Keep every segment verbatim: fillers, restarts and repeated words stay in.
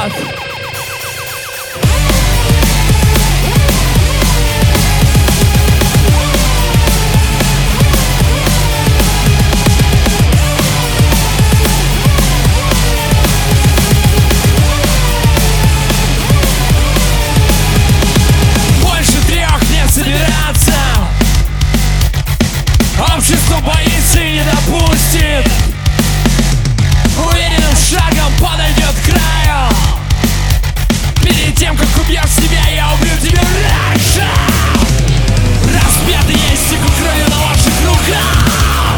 год. Общество боится и не допустит. Уверенным шагом подойдет к краю. Перед тем, как убьешь себя, я убью тебя раньше. Распятый есть стекло крови на ваших руках.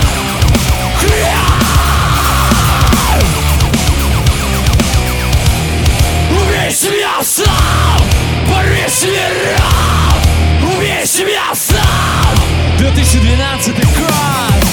Убей себя сам, порви себе рот. Убей себя сам. две тысячи двенадцатый год.